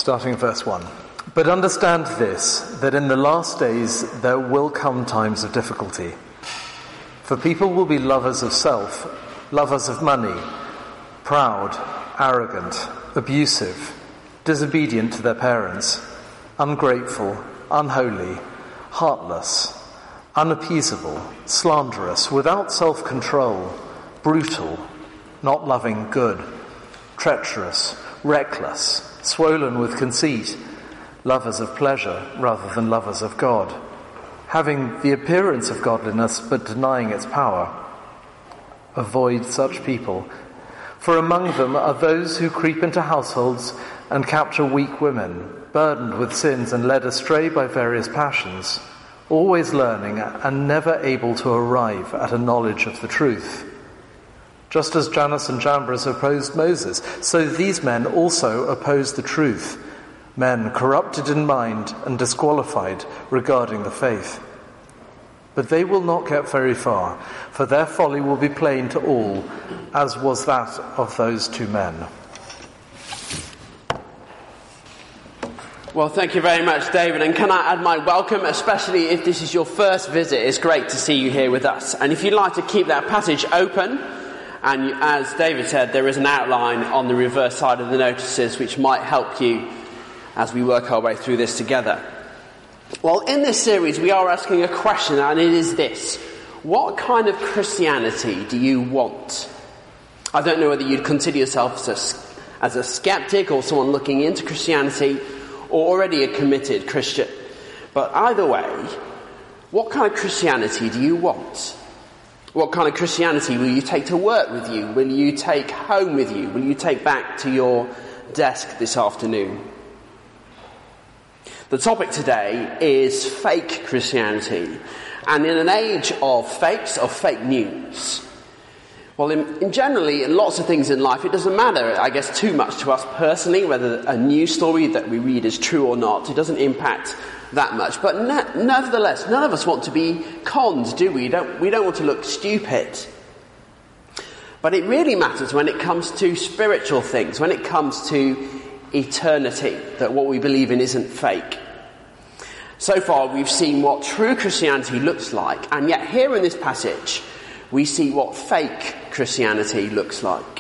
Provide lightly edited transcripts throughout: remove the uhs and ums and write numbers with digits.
starting at verse 1. But understand this, that in the last days there will come times of difficulty. For people will be lovers of self, lovers of money, proud, arrogant, abusive, disobedient to their parents, ungrateful, unholy, heartless, unappeasable, slanderous, without self-control, brutal, not loving good, treacherous, reckless, swollen with conceit, lovers of pleasure rather than lovers of God, having the appearance of godliness but denying its power. Avoid such people, for among them are those who creep into households and capture weak women, burdened with sins and led astray by various passions, always learning and never able to arrive at a knowledge of the truth. Just as Jannes and Jambres opposed Moses, so these men also oppose the truth, men corrupted in mind and disqualified regarding the faith. But they will not get very far, for their folly will be plain to all, as was that of those two men. Well, thank you very much, David. And can I add my welcome, especially if this is your first visit. It's great to see you here with us. And if you'd like to keep that passage open, and as David said, there is an outline on the reverse side of the notices which might help you as we work our way through this together. Well, in this series we are asking a question, and it is this: what kind of Christianity do you want? I don't know whether you'd consider yourself as a skeptic or someone looking into Christianity, or already a committed Christian. But either way, what kind of Christianity do you want? What kind of Christianity will you take to work with you? Will you take home with you? Will you take back to your desk this afternoon? The topic today is fake Christianity. And in an age of fakes, of fake news, well, in generally, in lots of things in life, it doesn't matter, I guess, too much to us personally, whether a news story that we read is true or not. It doesn't impact that much. But nevertheless, none of us want to be conned, do we? We don't want to look stupid. But it really matters when it comes to spiritual things, when it comes to eternity, that what we believe in isn't fake. So far, we've seen what true Christianity looks like, and yet here in this passage, we see what fake Christianity looks like.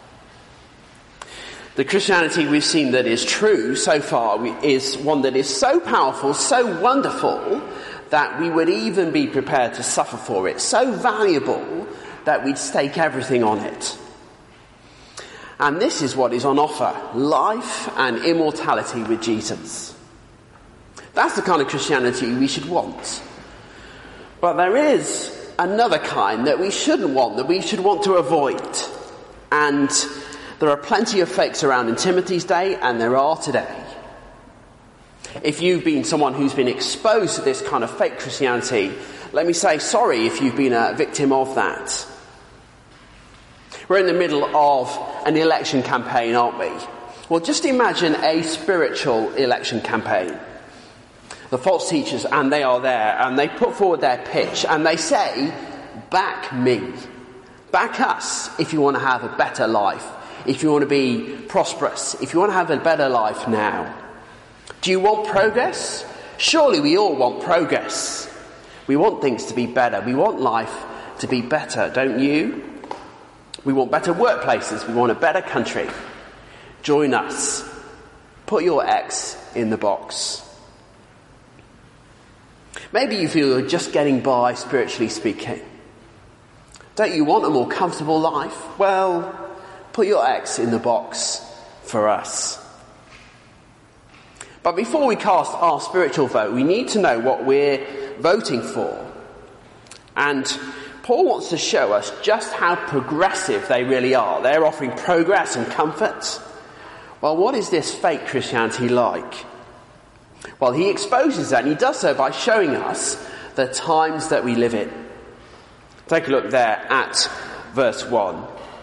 The Christianity we've seen that is true so far is one that is so powerful, so wonderful, that we would even be prepared to suffer for it, so valuable that we'd stake everything on it. And this is what is on offer: life and immortality with Jesus. That's the kind of Christianity we should want. But there is another kind that we shouldn't want, that we should want to avoid. And there are plenty of fakes around in Timothy's day, and there are today. If you've been someone who's been exposed to this kind of fake Christianity, let me say sorry if you've been a victim of that. We're in the middle of an election campaign, aren't we? Well, just imagine a spiritual election campaign. The false teachers, and they are there, and they put forward their pitch, and they say, back me. Back us if you want to have a better life, if you want to be prosperous, if you want to have a better life now. Do you want progress? Surely we all want progress. We want things to be better. We want life to be better, don't you? We want better workplaces. We want a better country. Join us. Put your X in the box. Maybe you feel you're just getting by, spiritually speaking. Don't you want a more comfortable life? Well, put your X in the box for us. But before we cast our spiritual vote, we need to know what we're voting for. And Paul wants to show us just how progressive they really are. They're offering progress and comfort. Well, what is this fake Christianity like? Well, he exposes that, and he does so by showing us the times that we live in. Take a look there at verse 1.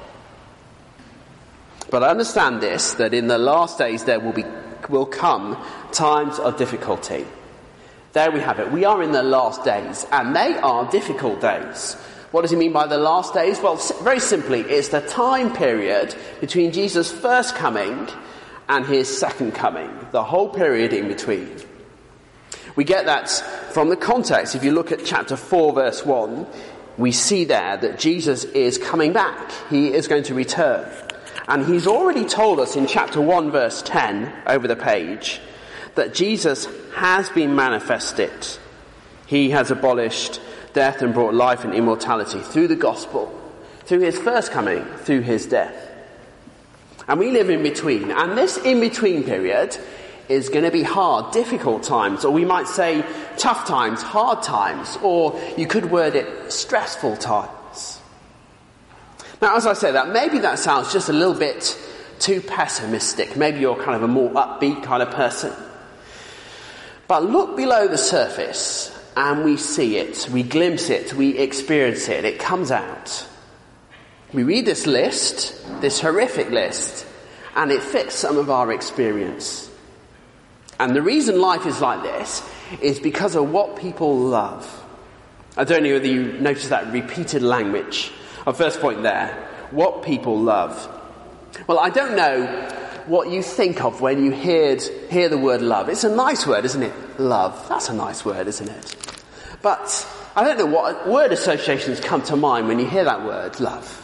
But understand this, that in the last days there will come times of difficulty. There we have it. We are in the last days, and they are difficult days. What does he mean by the last days? Well, very simply, it's the time period between Jesus' first coming and his second coming, the whole period in between. We get that from the context. If you look at chapter 4, verse 1, we see there that Jesus is coming back. He is going to return. And he's already told us in chapter 1, verse 10, over the page, that Jesus has been manifested. He has abolished death and brought life and immortality through the gospel, through his first coming, through his death. And we live in between. And this in-between period is going to be hard, difficult times, or we might say tough times, hard times, or you could word it stressful times. Now, as I say that, maybe that sounds just a little bit too pessimistic. Maybe you're kind of a more upbeat kind of person. But look below the surface and we see it, we glimpse it, we experience it, it comes out. We read this list, this horrific list, and it fits some of our experience. And the reason life is like this is because of what people love. I don't know whether you notice that repeated language. Our first point there, what people love. Well, I don't know what you think of when you hear the word love. It's a nice word, isn't it? Love. That's a nice word, isn't it? But I don't know what word associations come to mind when you hear that word, love.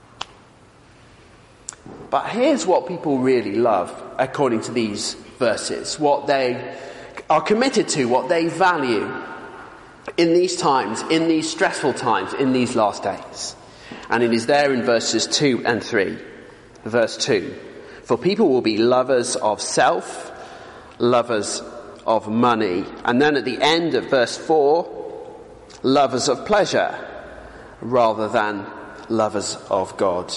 But here's what people really love, according to these verses, what they are committed to, what they value in these times, in these stressful times, in these last days. And it is there in verses 2 and 3. Verse 2. For people will be lovers of self, lovers of money. And then at the end of verse 4, lovers of pleasure rather than lovers of God.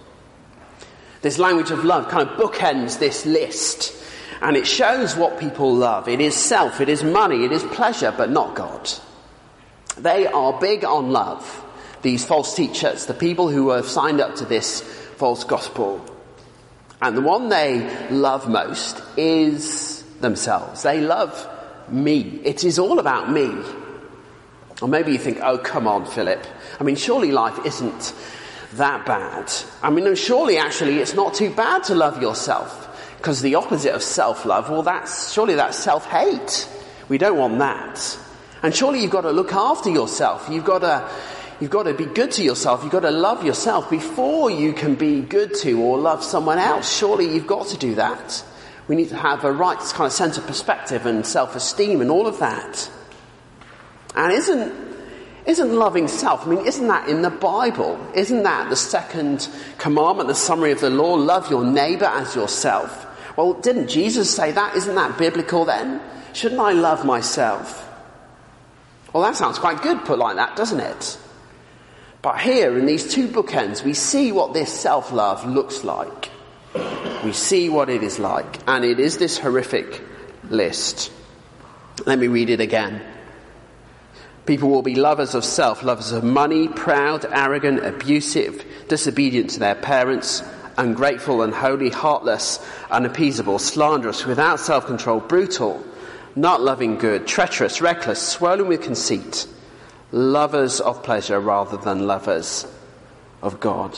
This language of love kind of bookends this list. And it shows what people love. It is self, it is money, it is pleasure, but not God. They are big on love. These false teachers, the people who have signed up to this false gospel. And the one they love most is themselves. They love me. It is all about me. Or maybe you think, oh, come on, Philip. I mean, surely life isn't that bad. I mean, surely actually it's not too bad to love yourself. Because the opposite of self-love, well, that's self-hate. We don't want that. And surely you've got to look after yourself. You've got to be good to yourself. You've got to love yourself before you can be good to or love someone else. Surely you've got to do that. We need to have a right kind of sense of perspective and self-esteem and all of that. And isn't loving self, I mean, isn't that in the Bible? Isn't that the second commandment, the summary of the law? Love your neighbour as yourself. Well, didn't Jesus say that? Isn't that biblical then? Shouldn't I love myself? Well, that sounds quite good put like that, doesn't it? But here in these two bookends, we see what this self-love looks like. We see what it is like. And it is this horrific list. Let me read it again. People will be lovers of self, lovers of money, proud, arrogant, abusive, disobedient to their parents, ungrateful, unholy, heartless, unappeasable, slanderous, without self-control, brutal, not loving good, treacherous, reckless, swollen with conceit, lovers of pleasure rather than lovers of God.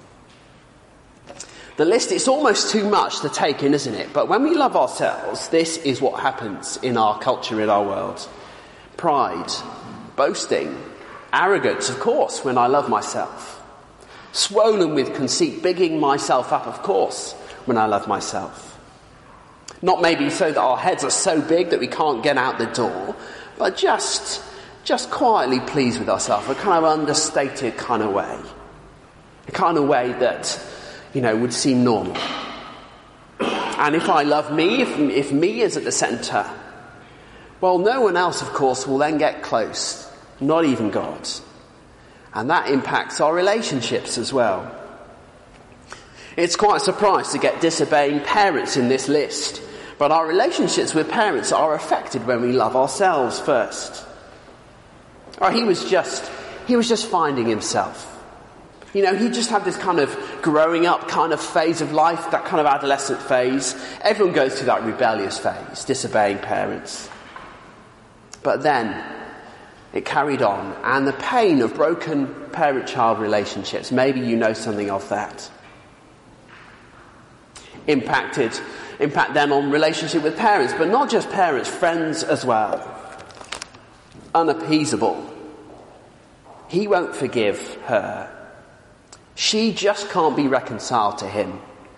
The list, it's almost too much to take in, isn't it? But when we love ourselves, this is what happens in our culture, in our world. Pride, boasting, arrogance, of course, when I love myself. Swollen with conceit, bigging myself up, of course, when I love myself. Not maybe so that our heads are so big that we can't get out the door, but just quietly pleased with ourselves, a kind of understated kind of way. A kind of way that, would seem normal. And if I love me, if me is at the centre, well, no one else, of course, will then get close, not even God. And that impacts our relationships as well. It's quite a surprise to get disobeying parents in this list, but our relationships with parents are affected when we love ourselves first. Or he was just finding himself. He just had this kind of growing up kind of phase of life, that kind of adolescent phase. Everyone goes through that rebellious phase, disobeying parents. But then it carried on, and the pain of broken parent-child relationships, maybe you know something of that. impact then on relationship with parents, but not just parents, friends as well. Unappeasable. He won't forgive her. She just can't be reconciled to him.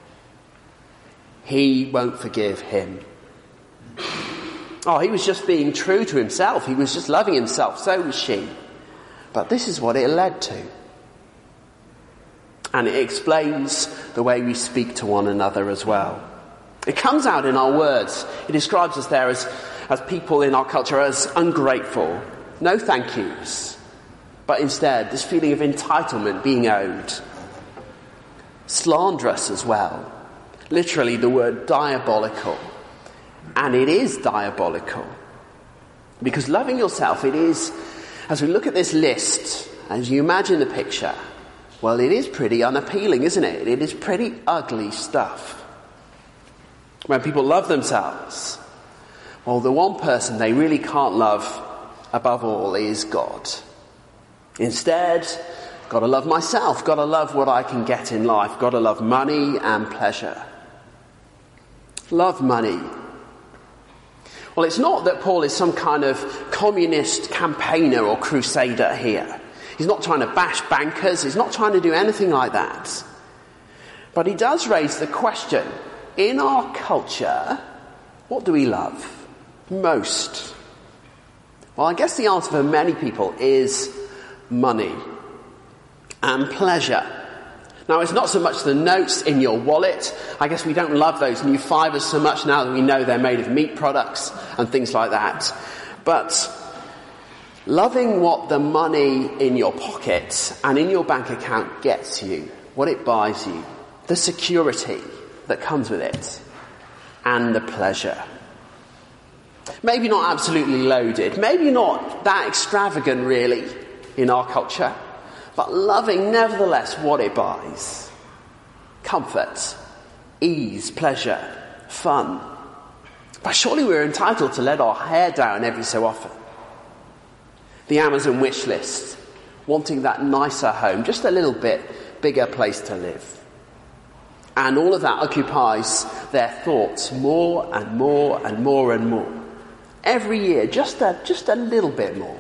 He won't forgive him. Oh, he was just being true to himself. He was just loving himself. So was she. But this is what it led to. And it explains the way we speak to one another as well. It comes out in our words. It describes us there as people in our culture as ungrateful. No thank yous. But instead, this feeling of entitlement being owed. Slanderous as well. Literally the word diabolical. And it is diabolical. Because loving yourself, it is, as we look at this list, as you imagine the picture, well, it is pretty unappealing, isn't it? It is pretty ugly stuff. When people love themselves, well, the one person they really can't love above all is God. Instead, got to love myself, got to love what I can get in life, got to love money and pleasure. Love money. Well, it's not that Paul is some kind of communist campaigner or crusader here. He's not trying to bash bankers. He's not trying to do anything like that. But he does raise the question, in our culture, what do we love most? Well, I guess the answer for many people is money and pleasure. Now, it's not so much the notes in your wallet. I guess we don't love those new fivers so much now that we know they're made of meat products and things like that. But loving what the money in your pocket and in your bank account gets you, what it buys you, the security that comes with it, and the pleasure. Maybe not absolutely loaded, maybe not that extravagant really in our culture, but loving nevertheless what it buys. Comfort, ease, pleasure, fun. But surely we're entitled to let our hair down every so often. The Amazon wish list, wanting that nicer home, just a little bit bigger place to live. And all of that occupies their thoughts more and more and more and more. Every year, just a little bit more.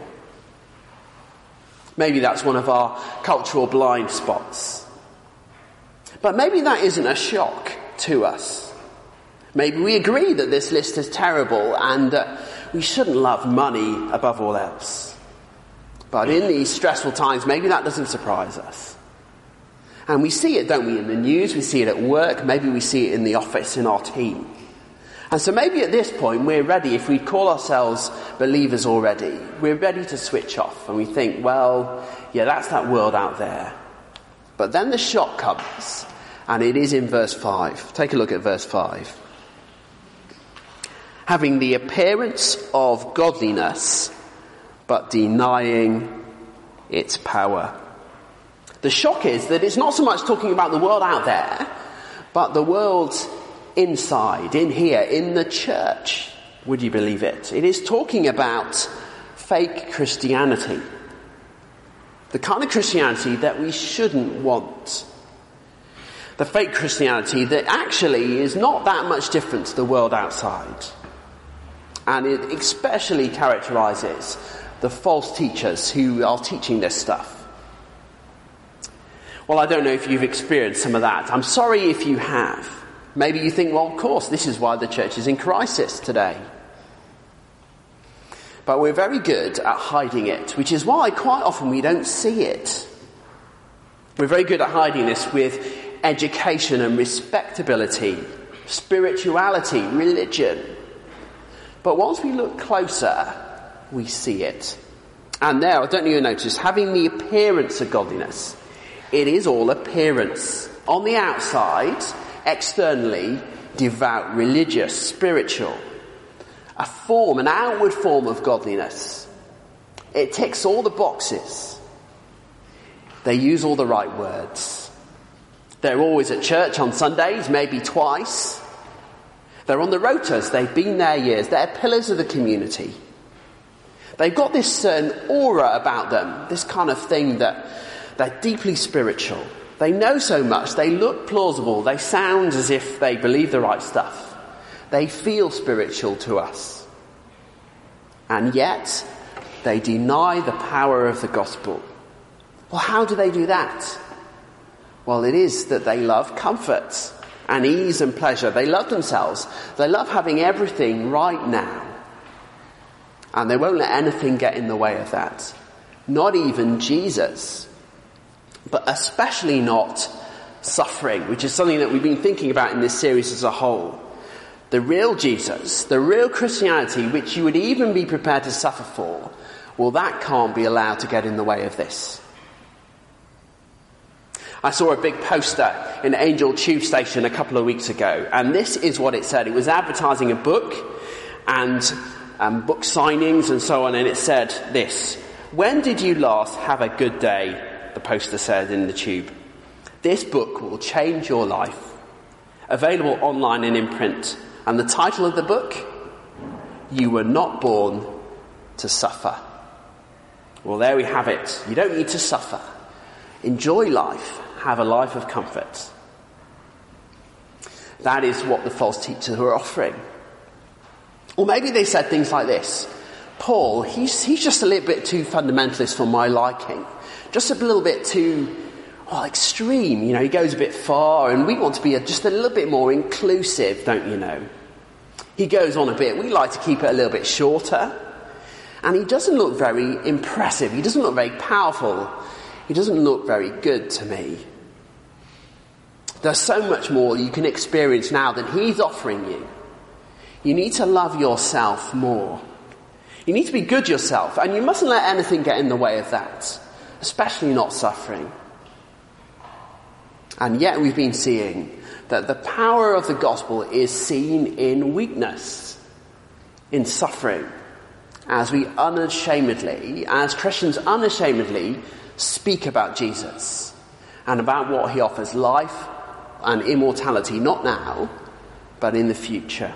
Maybe that's one of our cultural blind spots. But maybe that isn't a shock to us. Maybe we agree that this list is terrible and that we shouldn't love money above all else. But in these stressful times, maybe that doesn't surprise us. And we see it, don't we, in the news, we see it at work, maybe we see it in the office, in our team. And so maybe at this point we're ready, if we call ourselves believers already, we're ready to switch off and we think, well, yeah, that's that world out there. But then the shock comes, and it is in verse 5. Take a look at verse 5. Having the appearance of godliness, but denying its power. The shock is that it's not so much talking about the world out there, but the world inside, in here, in the church. Would you believe it? It is talking about fake Christianity. The kind of Christianity that we shouldn't want. The fake Christianity that actually is not that much different to the world outside. And it especially characterises the false teachers who are teaching this stuff. Well, I don't know if you've experienced some of that. I'm sorry if you have. Maybe you think, well, of course, this is why the church is in crisis today. But we're very good at hiding it, which is why quite often we don't see it. We're very good at hiding this with education and respectability, spirituality, religion. But once we look closer, we see it. And there, I don't know if you notice, having the appearance of godliness. It is all appearance. On the outside, externally, devout, religious, spiritual. A form, an outward form of godliness. It ticks all the boxes. They use all the right words. They're always at church on Sundays, maybe twice. They're on the rotas, they've been there years. They're pillars of the community. They've got this certain aura about them, this kind of thing that they're deeply spiritual. They know so much, they look plausible, they sound as if they believe the right stuff. They feel spiritual to us. And yet, they deny the power of the gospel. Well, how do they do that? Well, it is that they love comfort and ease and pleasure. They love themselves. They love having everything right now. And they won't let anything get in the way of that. Not even Jesus. But especially not suffering, which is something that we've been thinking about in this series as a whole. The real Jesus, the real Christianity, which you would even be prepared to suffer for, well, that can't be allowed to get in the way of this. I saw a big poster in Angel Tube Station a couple of weeks ago, and this is what it said. It was advertising a book and book signings and so on, and it said this: "When did you last have a good day?" The poster said in the tube. "This book will change your life." Available online and in print. And the title of the book? "You Were Not Born to Suffer." Well, there we have it. You don't need to suffer. Enjoy life. Have a life of comfort. That is what the false teachers were offering. Or maybe they said things like this: "Paul, he's just a little bit too fundamentalist for my liking. Just a little bit too extreme. You know, he goes a bit far, and we want to be just a little bit more inclusive, don't you know? He goes on a bit. We like to keep it a little bit shorter. And he doesn't look very impressive. He doesn't look very powerful. He doesn't look very good to me. There's so much more you can experience now than he's offering you. You need to love yourself more. You need to be good yourself, and you mustn't let anything get in the way of that, especially not suffering." And yet we've been seeing that the power of the gospel is seen in weakness, in suffering, as we unashamedly, as Christians unashamedly, speak about Jesus and about what he offers: life and immortality, not now, but in the future.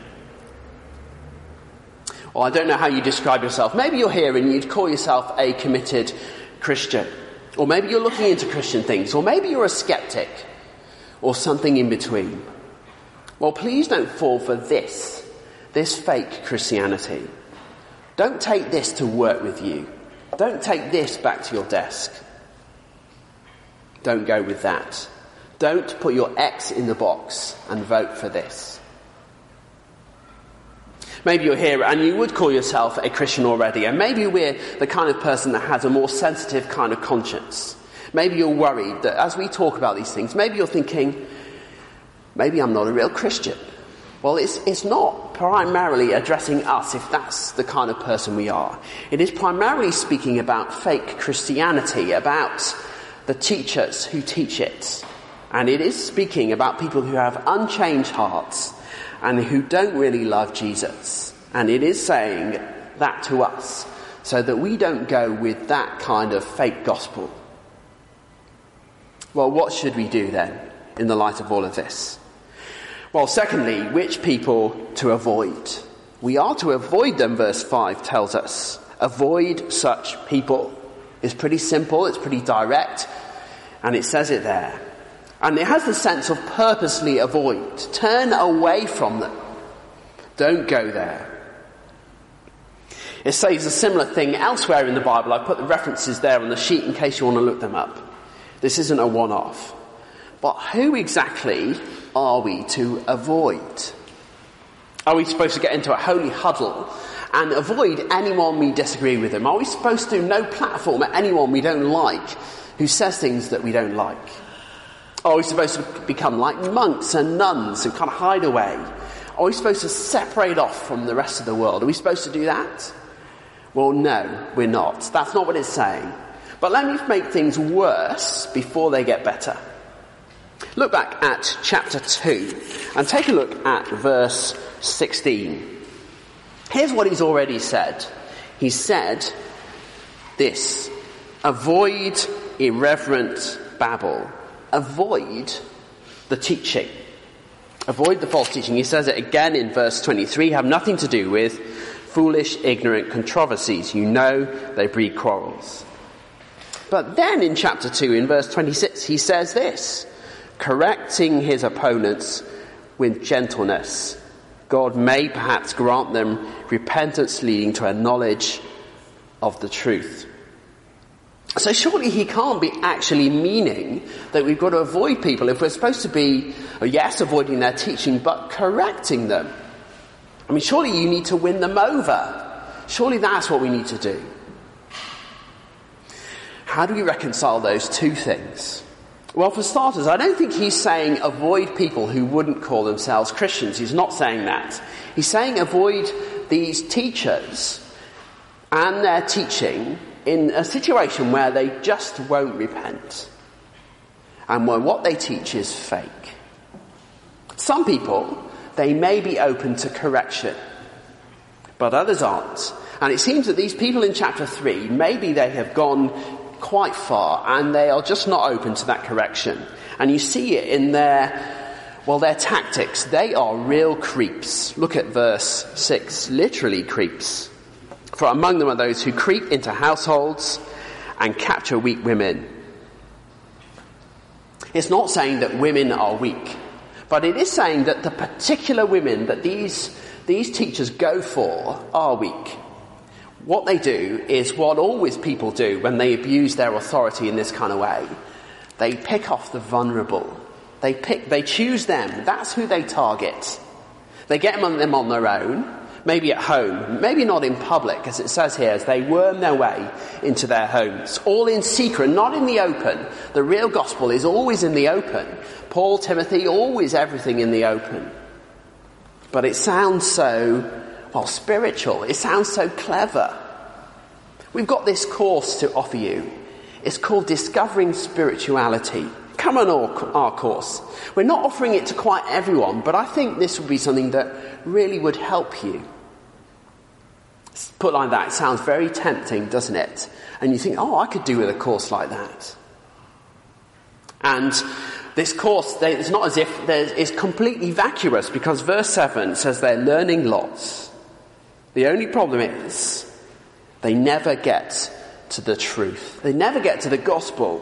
Well, I don't know how you describe yourself. Maybe you're here and you'd call yourself a committed Christian. Or maybe you're looking into Christian things. Or maybe you're a skeptic. Or something in between. Well, please don't fall for this fake Christianity. Don't take this to work with you. Don't take this back to your desk. Don't go with that. Don't put your X in the box and vote for this. Maybe you're here and you would call yourself a Christian already, and maybe we're the kind of person that has a more sensitive kind of conscience. Maybe you're worried that as we talk about these things, maybe you're thinking, maybe I'm not a real Christian. Well, it's not primarily addressing us if that's the kind of person we are. It is primarily speaking about fake Christianity, about the teachers who teach it. And it is speaking about people who have unchanged hearts and who don't really love Jesus. And it is saying that to us so that we don't go with that kind of fake gospel. Well, what should we do then in the light of all of this? Well, secondly, which people to avoid? We are to avoid them, verse 5 tells us. Avoid such people. It's pretty simple, it's pretty direct, and it says it there. And it has the sense of purposely avoid. Turn away from them. Don't go there. It says a similar thing elsewhere in the Bible. I put the references there on the sheet in case you want to look them up. This isn't a one-off. But who exactly are we to avoid? Are we supposed to get into a holy huddle and avoid anyone we disagree with them? Are we supposed to no platform at anyone we don't like who says things that we don't like? Are we supposed to become like monks and nuns and kind of hide away? Are we supposed to separate off from the rest of the world? Are we supposed to do that? Well, no, we're not. That's not what it's saying. But let me make things worse before they get better. Look back at chapter 2 and take a look at verse 16. Here's what he's already said. He said this: avoid irreverent babble. Avoid the teaching. Avoid the false teaching. He says it again in verse 23. Have nothing to do with foolish, ignorant controversies. You know they breed quarrels. But then in chapter 2, in verse 26, he says this, correcting his opponents with gentleness. God may perhaps grant them repentance leading to a knowledge of the truth. So surely he can't be actually meaning that we've got to avoid people if we're supposed to be, yes, avoiding their teaching, but correcting them. I mean, surely you need to win them over. Surely that's what we need to do. How do we reconcile those two things? Well, for starters, I don't think he's saying avoid people who wouldn't call themselves Christians. He's not saying that. He's saying avoid these teachers and their teaching in a situation where they just won't repent and where what they teach is fake. Some people, they may be open to correction, but others aren't. And it seems that these people in chapter 3, maybe they have gone quite far and they are just not open to that correction. And you see it in their tactics. They are real creeps. Look at verse 6, literally creeps. For among them are those who creep into households and capture weak women. It's not saying that women are weak, but it is saying that the particular women that these teachers go for are weak. What they do is what always people do when they abuse their authority in this kind of way. They pick off the vulnerable. They choose them. That's who they target. They get them on their own. Maybe at home, maybe not in public, as it says here, as they worm their way into their homes. All in secret, not in the open. The real gospel is always in the open. Paul, Timothy, always everything in the open. But it sounds so, spiritual. It sounds so clever. We've got this course to offer you. It's called Discovering Spirituality. Come on our course. We're not offering it to quite everyone, but I think this would be something that really would help you. Put like that, it sounds very tempting, doesn't it? And you think, I could do with a course like that. And this course, it's not as if it's completely vacuous, because verse 7 says they're learning lots. The only problem is they never get to the truth. They never get to the gospel.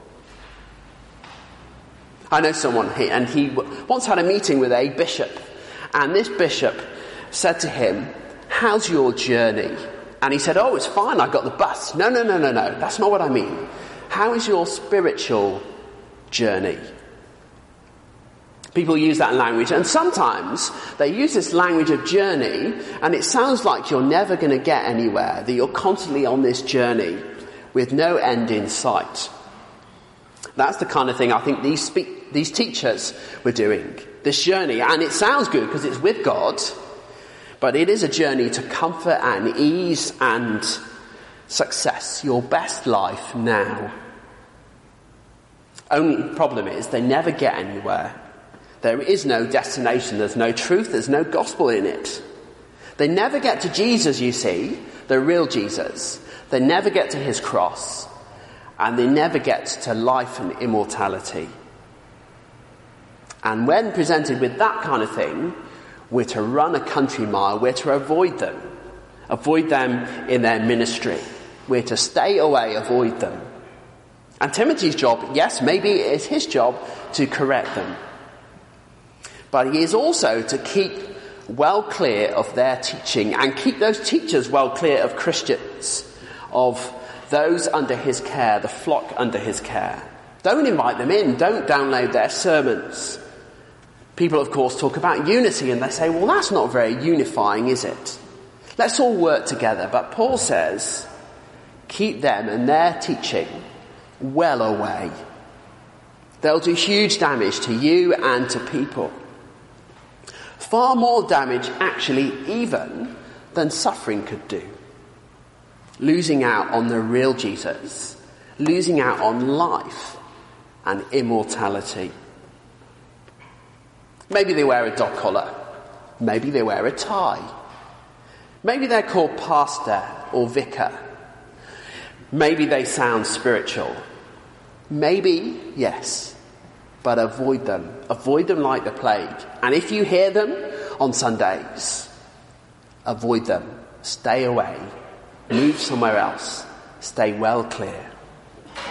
I know someone, and he once had a meeting with a bishop, and this bishop said to him, how's your journey? And he said, it's fine, I got the bus. No, that's not what I mean. How is your spiritual journey? People use that language, and sometimes they use this language of journey, and it sounds like you're never going to get anywhere, that you're constantly on this journey with no end in sight. That's the kind of thing I think these teachers were doing, this journey. And it sounds good because it's with God, but it is a journey to comfort and ease and success, your best life now. Only problem is they never get anywhere. There is no destination, there's no truth, there's no gospel in it. They never get to Jesus, you see, the real Jesus. They never get to his cross. And they never get to life and immortality. And when presented with that kind of thing, we're to run a country mile. We're to avoid them. Avoid them in their ministry. We're to stay away, avoid them. And Timothy's job, yes, maybe it is his job to correct them. But he is also to keep well clear of their teaching and keep those teachers well clear of Christians, of those under his care, the flock under his care. Don't invite them in. Don't download their sermons. People, of course, talk about unity and they say, well, that's not very unifying, is it? Let's all work together. But Paul says, keep them and their teaching well away. They'll do huge damage to you and to people. Far more damage, actually, even than suffering could do. Losing out on the real Jesus. Losing out on life and immortality. Maybe they wear a dog collar. Maybe they wear a tie. Maybe they're called pastor or vicar. Maybe they sound spiritual. Maybe, yes. But avoid them. Avoid them like the plague. And if you hear them on Sundays, avoid them. Stay away. Move somewhere else. Stay well clear.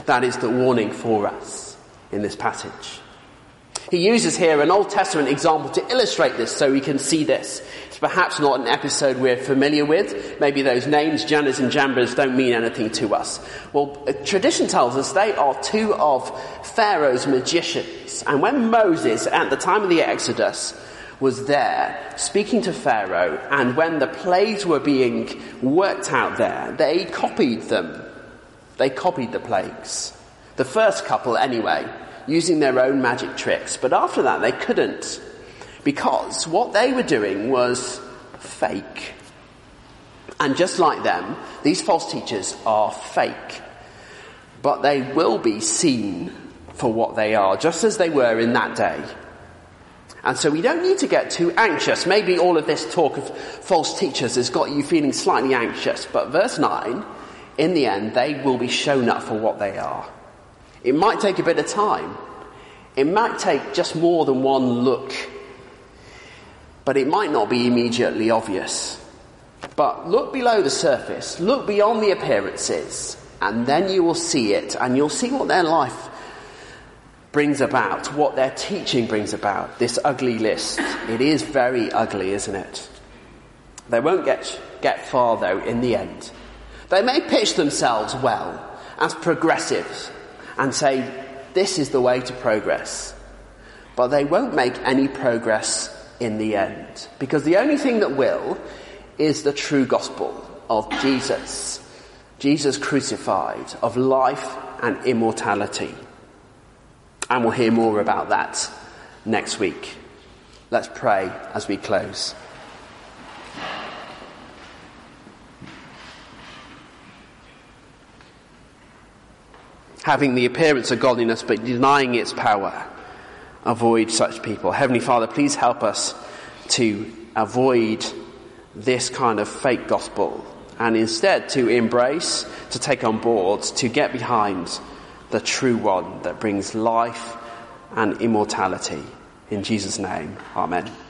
That is the warning for us in this passage. He uses here an Old Testament example to illustrate this so we can see this. It's perhaps not an episode we're familiar with. Maybe those names, Jannes and Jambres, don't mean anything to us. Well, tradition tells us they are two of Pharaoh's magicians. And when Moses, at the time of the Exodus, was there speaking to Pharaoh, and when the plagues were being worked out there, they copied them. They copied the plagues. The first couple anyway, using their own magic tricks. But after that they couldn't, because what they were doing was fake. And just like them, these false teachers are fake. But they will be seen for what they are, just as they were in that day. And so we don't need to get too anxious. Maybe all of this talk of false teachers has got you feeling slightly anxious. But verse 9, in the end, they will be shown up for what they are. It might take a bit of time. It might take just more than one look. But it might not be immediately obvious. But look below the surface. Look beyond the appearances. And then you will see it. And you'll see what their life brings about. What their teaching brings about. This ugly list. It is very ugly, isn't it? They won't get far, though, in the end. They may pitch themselves well as progressives and say, this is the way to progress. But they won't make any progress in the end. Because the only thing that will is the true gospel of Jesus. Jesus crucified, of life and immortality. And we'll hear more about that next week. Let's pray as we close. Having the appearance of godliness but denying its power, avoid such people. Heavenly Father, please help us to avoid this kind of fake gospel and instead to embrace, to take on board, to get behind the true one that brings life and immortality. In Jesus' name, amen.